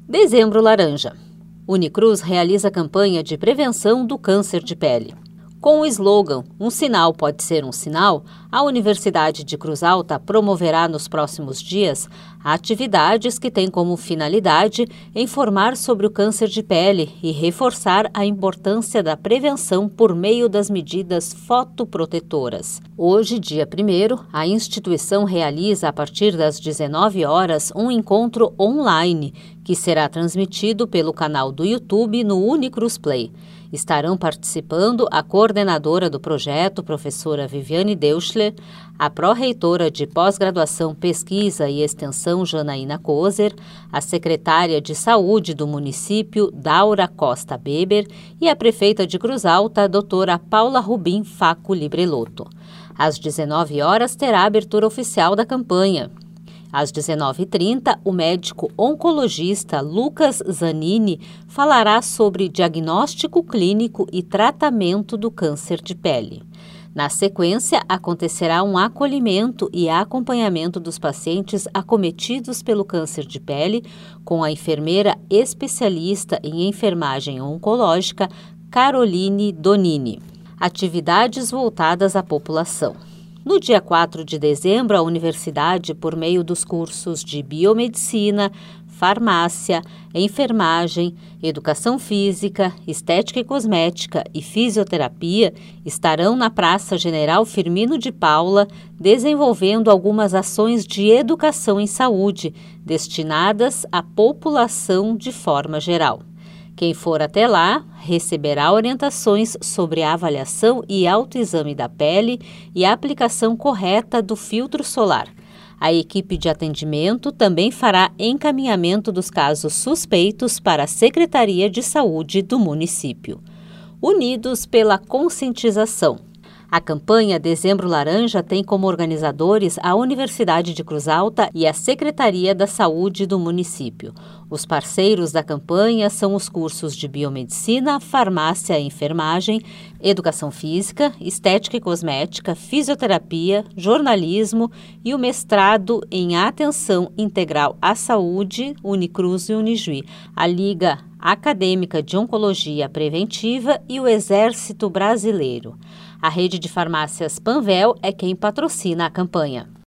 Dezembro Laranja. Unicruz realiza campanha de prevenção do câncer de pele. Com o slogan "Um sinal pode ser um sinal", a Universidade de Cruz Alta promoverá nos próximos dias atividades que têm como finalidade informar sobre o câncer de pele e reforçar a importância da prevenção por meio das medidas fotoprotetoras. Hoje, dia 1º, a instituição realiza a partir das 19 horas um encontro online que será transmitido pelo canal do YouTube no Unicruz Play. Estarão participando a coordenadora do projeto, professora Viviane Deutschler, a pró-reitora de pós-graduação, pesquisa e extensão, Janaína Kozer, a secretária de saúde do município, Daura Costa Beber, e a prefeita de Cruz Alta, a doutora Paula Rubim Faco Librelotto. Às 19 horas terá a abertura oficial da campanha. Às 19h30, o médico oncologista Lucas Zanini falará sobre diagnóstico clínico e tratamento do câncer de pele. Na sequência, acontecerá um acolhimento e acompanhamento dos pacientes acometidos pelo câncer de pele com a enfermeira especialista em enfermagem oncológica Caroline Donini. Atividades voltadas à população. No dia 4 de dezembro, a Universidade, por meio dos cursos de Biomedicina, Farmácia, Enfermagem, Educação Física, Estética e Cosmética e Fisioterapia, estarão na Praça General Firmino de Paula, desenvolvendo algumas ações de educação em saúde, destinadas à população de forma geral. Quem for até lá receberá orientações sobre a avaliação e autoexame da pele e a aplicação correta do filtro solar. A equipe de atendimento também fará encaminhamento dos casos suspeitos para a Secretaria de Saúde do município. Unidos pela conscientização. A campanha Dezembro Laranja tem como organizadores a Universidade de Cruz Alta e a Secretaria da Saúde do município. Os parceiros da campanha são os cursos de Biomedicina, Farmácia e Enfermagem, Educação Física, Estética e Cosmética, Fisioterapia, Jornalismo e o mestrado em Atenção Integral à Saúde, Unicruz e Unijuí, a Liga Acadêmica de Oncologia Preventiva e o Exército Brasileiro. A rede de farmácias Panvel é quem patrocina a campanha.